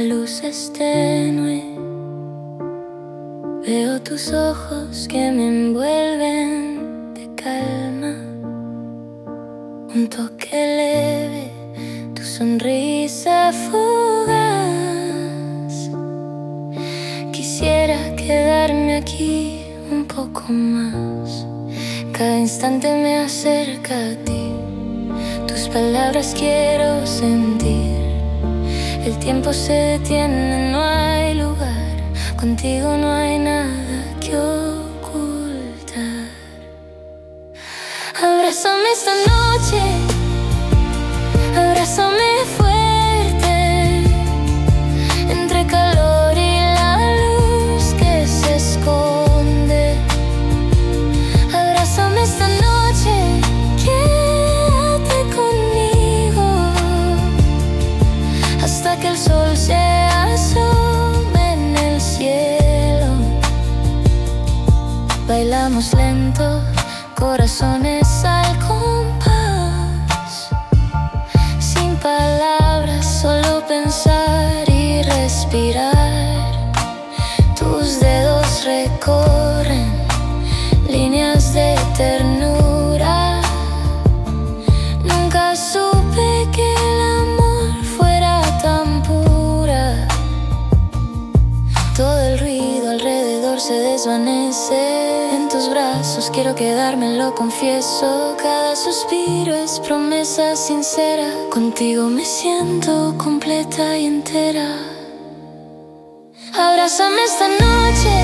luz es tenue, veo tus ojos que me envuelven de calma. Un toque leve, tu sonrisa fugaz. Quisiera quedarme aquí un poco más. Cada instante me acerca a ti, tus palabras quiero sentir. El tiempo se detiene, no hay lugar, contigo no hay nada que ocultar. Abrázame esta noche, abrázame fuerte, entre calor y la luz que se esconde. Abrázame esta noche, quédate conmigo hasta que el sol se asome en el cielo. Bailamos lento, corazones al compás, sin palabras, solo pensar y respirar. Tus dedos recorren líneas de ternura. Nunca supe que el amor fuera tan pura. Todo el ruido alrededor se desvanece. En tus brazos quiero quedarme, lo confieso. Cada suspiro es promesa sincera. Contigo me siento completa y entera. Abrázame esta noche,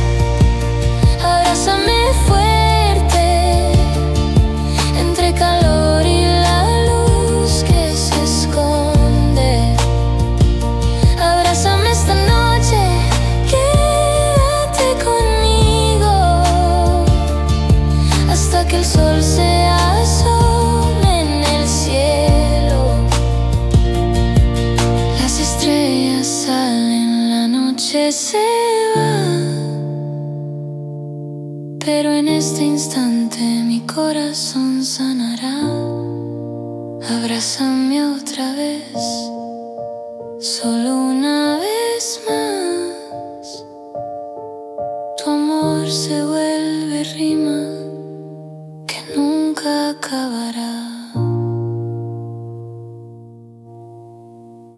abrázame fuerte, entre calor y la luz que se esconde. Abrázame esta noche, quédate conmigo hasta que el sol se asome en el cielo. Las estrellas salen, la noche se va, pero en este instante mi corazón sanará. Abrázame otra vez, solo una vez más. Tu amor se vuelve rima.